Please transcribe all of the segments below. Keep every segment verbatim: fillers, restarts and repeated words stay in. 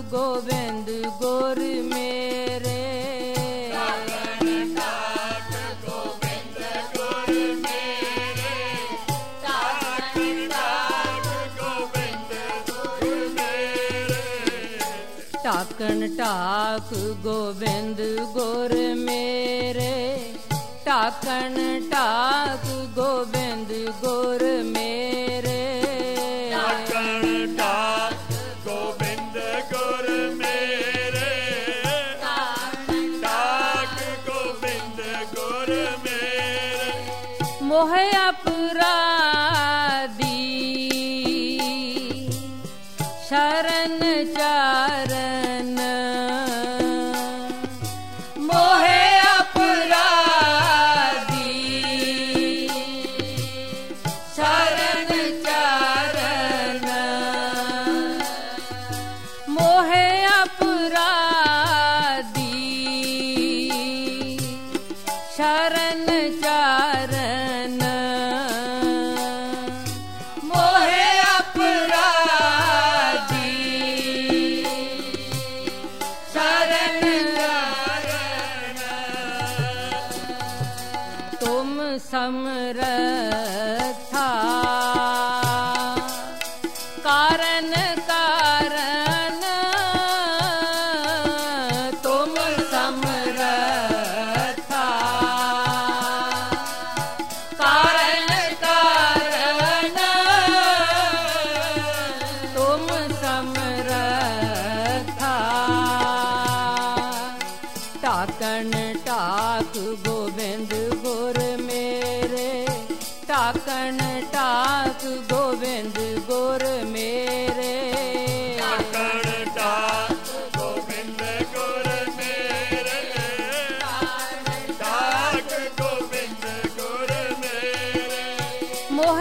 गोविंद गुर मेरे टाकन टाक गोविंद गुर मेरे टाकन टाक गोविंद गुर मेरे टाकन टाक गोविंद गुर मेरे टाक गोविंद गुर मेरे मोह अपराधी शरण चारण मोह अपराधी शरण चारण मोह अपराधी शरण चारण मोह अपराधी शरण चारण तुम समर्था कारण कारण तुम समर्था कारण कारण तुम समर्था टाकन टाक गोविंद गुर मेरे टाकन टाक गोविंद गुर मेरे टाकन टाक गोविंद गुर मेरे टाक गोविंद गुर मेरे मोह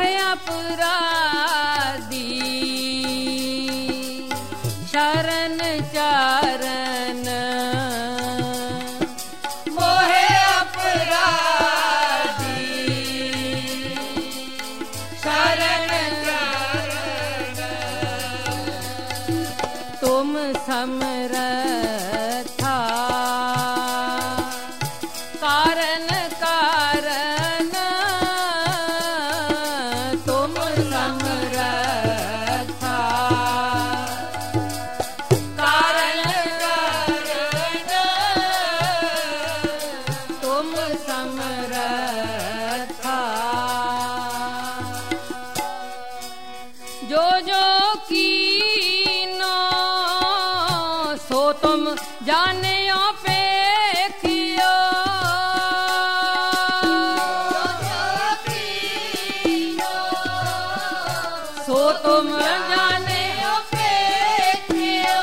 अपराधी शरण चारण मोह अपराधी शरण चारण तुम समर्था कारण कारण तुम समर्था कारण कारण तुम समर्था जो जो कीनो सो तुम जानियो पेखियो सो तुम जानियो पेखियो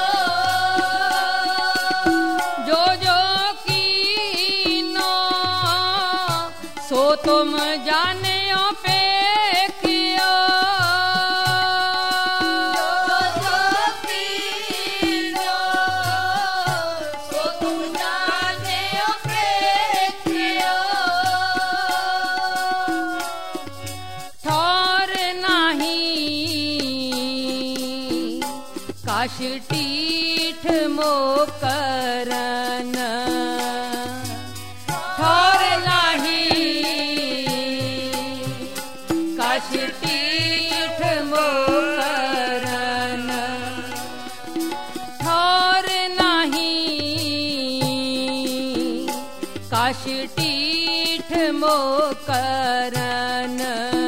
जो जो कीनो सो तुम जानियो पेखियो ठौर नहीं काश टीठ मोकरन ठौर नहीं काश टीठ मोकरन ठौर नहीं काश टीठ मोकरन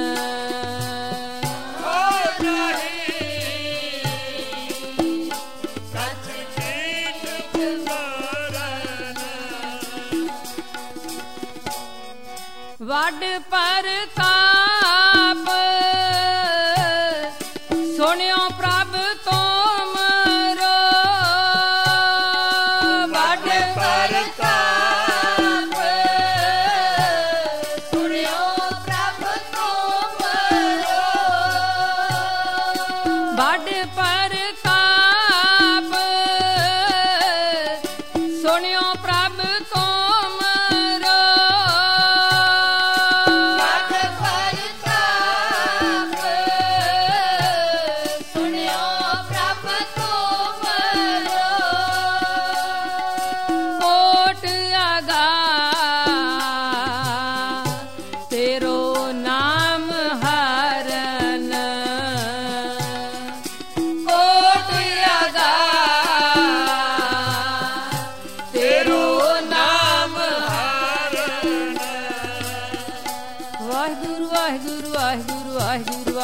वड परताप सुनियो प्रभ तुमरो वड परताप सुनियो प्रभ तुमरो वड परताप सुनियो प्रभ तुमरो सुनियो प्रभ तुमरो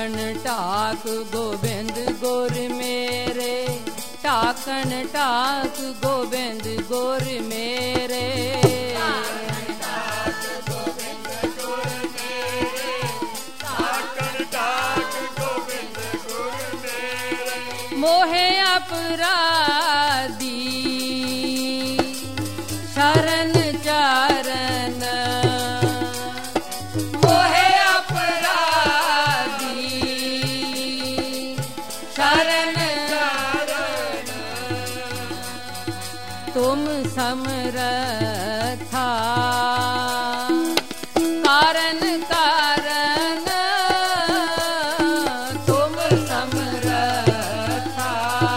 टाकन टाक गोबिंद गोर मेरे, टाकन टाक गोबिंद गोर मेरे। टाक गोबिंद गोर मेरे, टाकन टाक गोबिंद गोर मेरे। मोहे अपराधी शरण चरण, मोहे अपराधी शरण चरण। तुम समरथा कारण कारण, तुम समरथा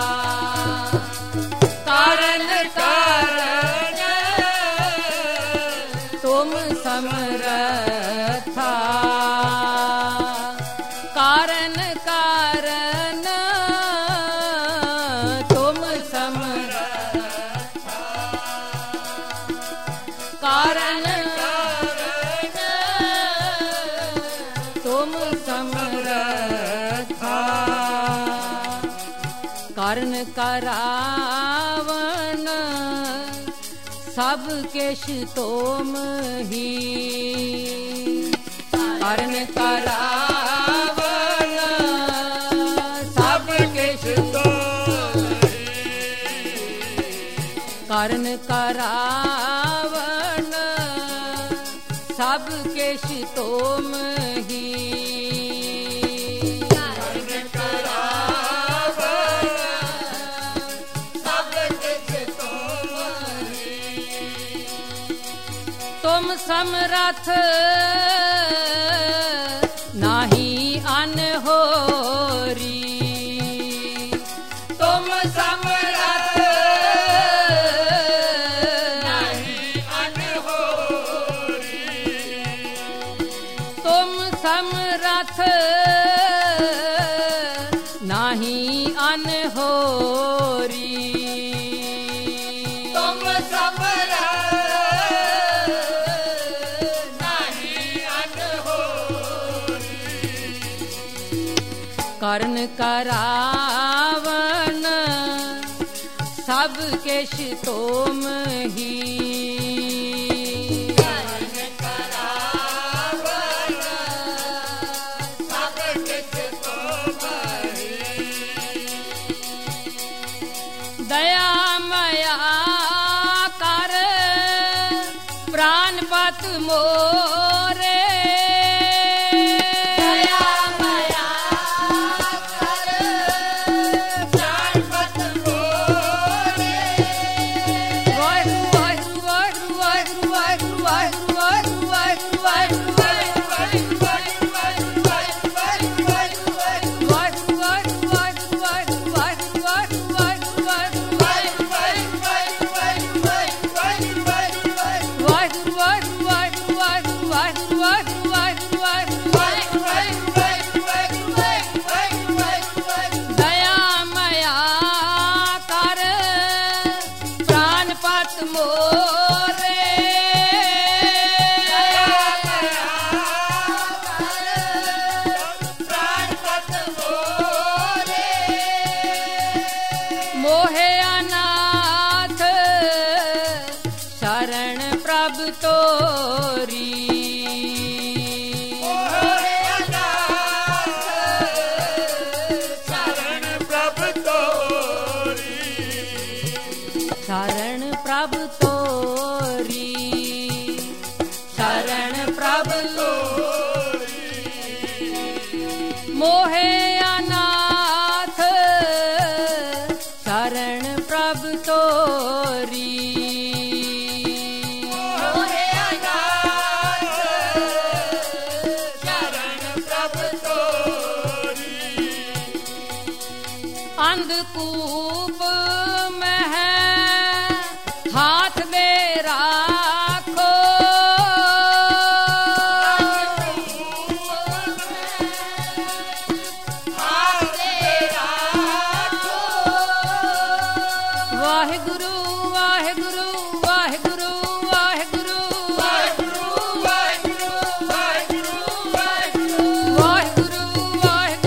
कारण कारण, तुम समरथा कारण कारण, तुम समरथा कारण कारण, तुम समरथा। कारण करावन सब केश तोम ही, कारण करावन सब केश तोम ही, कारण करावन सब केश तोम ही। तुम समरथ नाही अनहोरी, तुम समरथ नहीं अनहोरी, तुम समरथ नाही अनहोरी, तुम समरथ कारण करावन सब केश तोम ही, कारण करावन सब केश तोम ही। दया मया कर प्राणपत मोरे, मोहे अनाथ शरण प्रभ तोरी, मोहे अनाथ शरण प्रभ तोरी, शरण प्रभ तोरी, शरण प्रभ तोरी। मोहे अनाथ शरण प्रभ तोरी, मोहे अनाथ शरण प्रभ तोरी। अंधकूप में है हाथ दे राखो, हाथ दे राखो। वाहिगुरु वाहिगुरु वाहिगुरु वाहिगुरु वाहिगुरु वाहिगुरु वाहिगुरु वाहिगुरु वाहिगुरु वाहिगुरु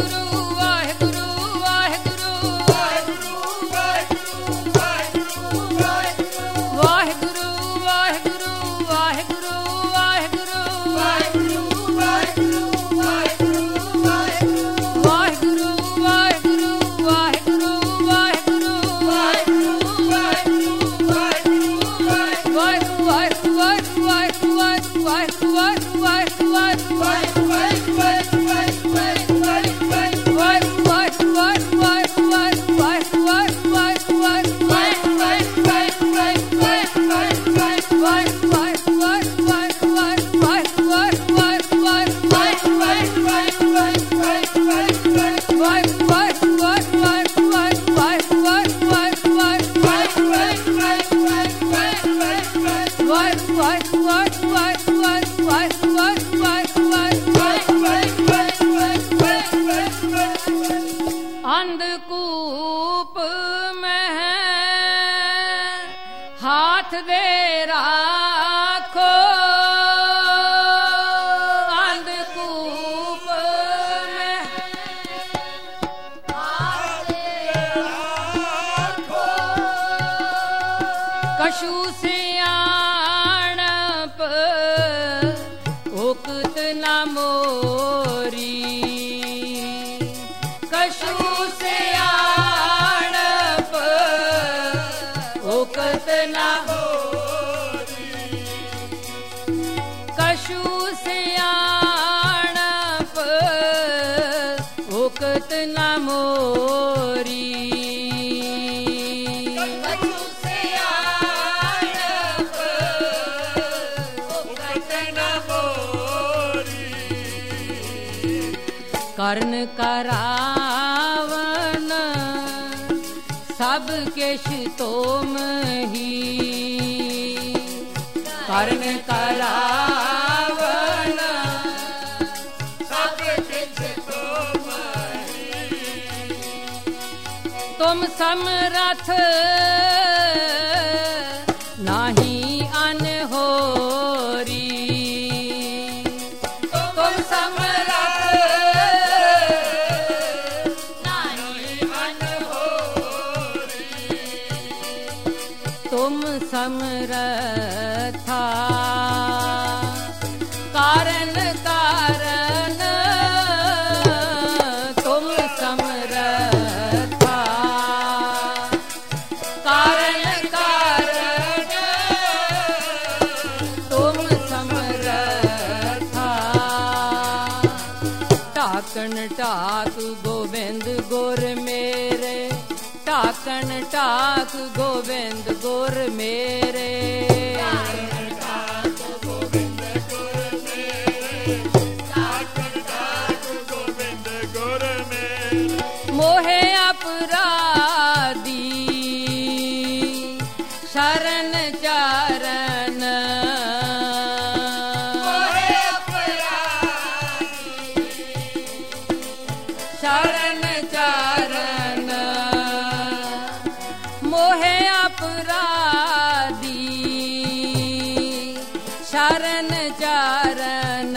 अंधकूप में हाथ दे राखो, अंधकूप में हाथ दे राखो, कछु सियाणप उक्त न मोरी, कछु सियाणप उक्त न मोरी, कछु सियाणप उक्त न मोरी, कर्ण करावन सब केश तोम ही, कर्ण करावन सब केश तोम ही, तुम समरथ नाही अनहोरी, तुम समरथ तुम समरथा कारण कारण, तुम समरथा कारण कारण, तुम समरथा, टाकन टाक गोविंद गुर मेरे, टाकन टाक गोविंद गुर मेरे, टाकन टाक गोविंद गुर मेरे, टाकन टाक गोविंद गुर मेरे, मोहे अपराधी शरण चरण, मोहे अपराधी शरण चरण, मोहे अपराधी शरण चरण,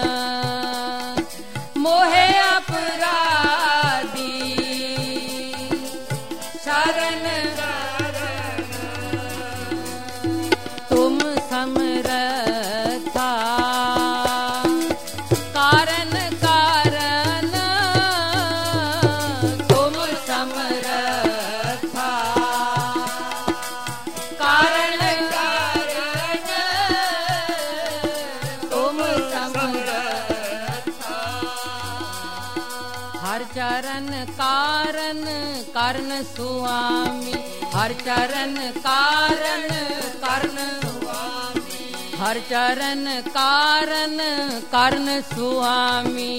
मोहे अपराधी शरण चरण, तुम समरथा कारण कारण, तुम समरथा कारण कारण, तुम समरथा, हर चरण कारण कर्ण स्वामी, हर चरण कारण कर्ण स्वामी, हर चरण कारण कर्ण स्वामी,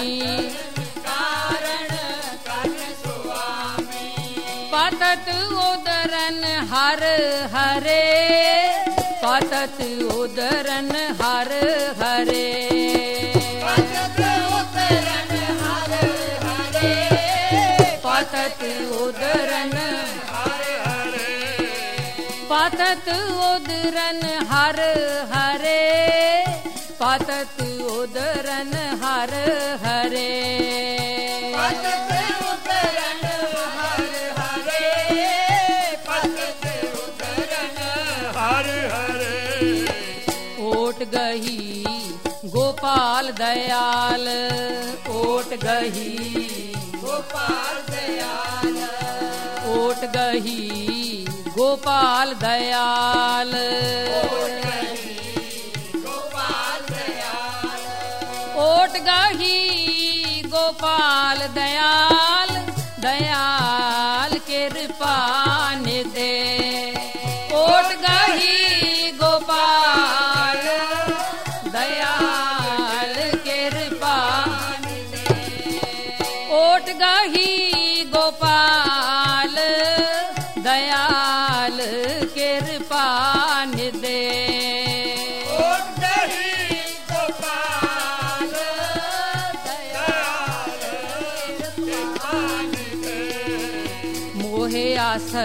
कारण कर्ण स्वामी, पतत उदरन हर हरे, पतत उदरन हर हरे, पतत उदरन हर हरे, पतत उदरन हर हरे, पतत उदरन हर हरे, पतत उदरन हर हरे, पतत उदरन हर हरे, पतत उदरन हर हरे, ओट गही गोपाल दयाल, ओट गही गोपाल दयाल, ओट गही गोपाल दयाल, ओट गही गोपाल दयाल, ओट गही गोपाल दयाल, दयाल कृपा निधे, ओट गही गोपाल दयाल कृपा निधे, ओट गही गोपाल दयाल कृपा निधे।